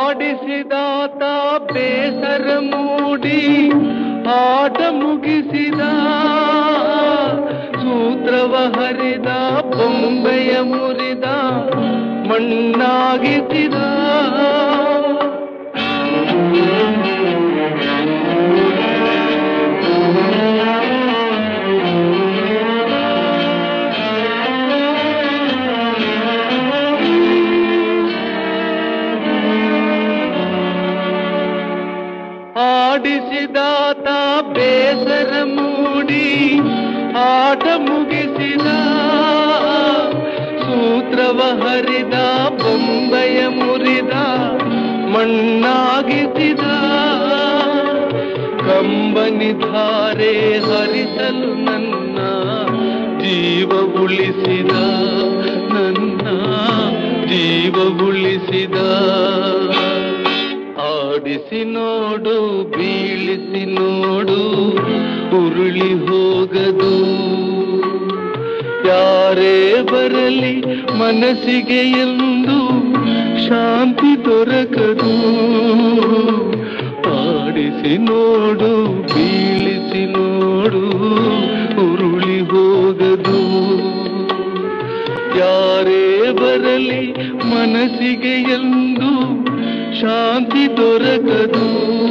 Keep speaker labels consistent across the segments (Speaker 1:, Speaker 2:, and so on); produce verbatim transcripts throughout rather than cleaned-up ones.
Speaker 1: ಆಡಿಸಿದಾತ ಬೇಸರ ಮೂಡಿ ಆಟ ಮುಗಿಸಿದ, ಸೂತ್ರವ ಹರಿದ ಬೊಂಬೆಯ ಮುರಿದ ಮಣ್ಣಾಗಿಸಿದ. ಆಡಿಸಿದಾತ ಬೇಸರ ಮೂಡಿ ಆಟ ಮುಗಿಸಿದ, ಸೂತ್ರವ ಹರಿದ ಬೊಂಬೆಯ ಮುರಿದ ಮಣ್ಣಾಗಿಸಿದ. ಕಂಬನಿ ಧಾರೆ ಹರಿಸಲು ನನ್ನ ಜೀವ ಉಳಿಸಿದ, ನನ್ನ ಜೀವ ಉಳಿಸಿದ. ಆಡಿಸಿ ನೋಡು ಬೀಳಿಸಿ ನೋಡು ಉರುಳಿ ಹೋಗದು, ಯಾರೇ ಬರಲಿ ಮನಸ್ಸಿಗೆ ಎಂದು ಶಾಂತಿ ದೊರಕದು. ಆಡಿಸಿ ನೋಡು ಬೀಳಿಸಿ ನೋಡು ಉರುಳಿ ಹೋಗದು, ಯಾರೇ ಬರಲಿ ಮನಸ್ಸಿಗೆ ಎಂದು ಶಾಂತಿ ದೊರಕದು.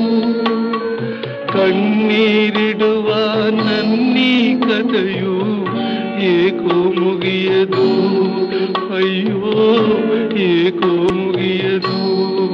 Speaker 1: ಕಣ್ಣೀರಿಡುವ ನನ್ನೀ ಕಥೆಯು ಏಕೋ ಮುಗಿಯದು, ಅಯ್ಯೋ ಏಕೋ ಮುಗಿಯದು.